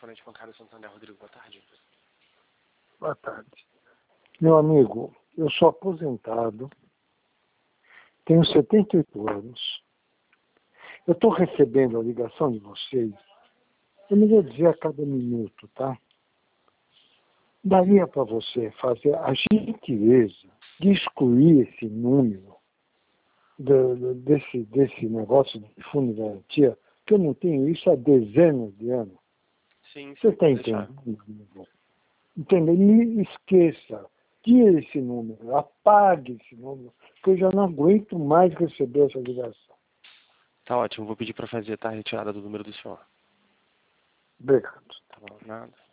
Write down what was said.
correspondente bancário Santander, Rodrigo. Boa tarde. Boa tarde. Meu amigo, eu sou aposentado, tenho 78 anos. Eu estou recebendo a ligação de vocês, eu não vou dizer a cada minuto, tá? Daria para você fazer a gentileza de excluir esse número desse negócio de fundo de garantia, que eu não tenho isso há dezenas de anos. Sim, Você está deixar. entendendo? Entendeu? Me esqueça. Tire esse número, apague esse número, porque eu já não aguento mais receber essa ligação. Tá ótimo, vou pedir para fazer a retirada do número do senhor. Obrigado. Tá bom, nada.